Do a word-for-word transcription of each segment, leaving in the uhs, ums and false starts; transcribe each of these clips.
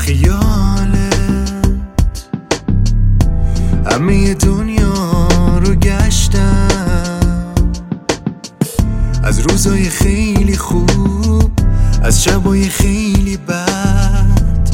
خیالت همه دنیا رو گشتم، از روزای خیلی خوب، از شبای خیلی بد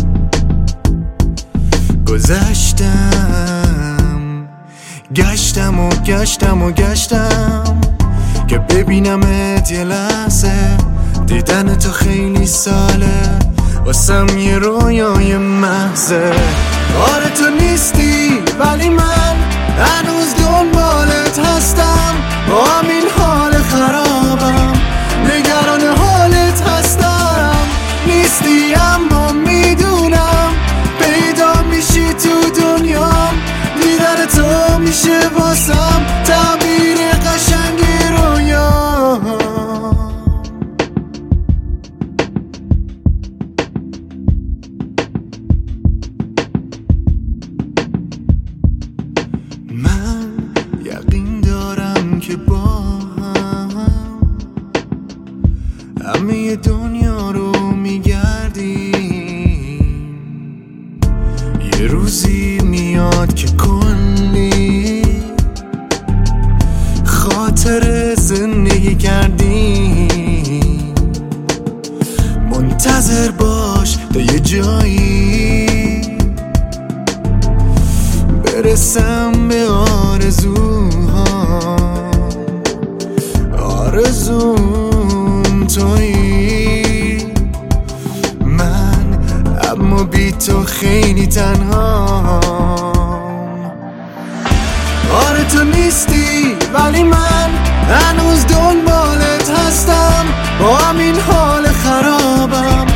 گذشتم. گشتم و گشتم و گشتم که ببینمت یه لحظه، دیدن تو خیلی ساله واسم یه رویای محضه. آره تو نیستی ولی من هنوز دنبالت هستم، با همین حال خرابم نگران حالت هستم. نیستی اما میدونم پیدا میشی تو دنیام، دیدن تو میشه واسم تعبیر قشنگ رویا. من یقین دارم که با هم همه دنیا رو میگردیم، یه روزی میاد که کلی خاطر زندگی کردیم. منتظر باش تا یه جایی برسم به آرزوها، آرزوم تویی. من اما بی تو خیلی تنها. آره تو نیستی ولی من هنوز دنبالت هستم، با همین حال خرابم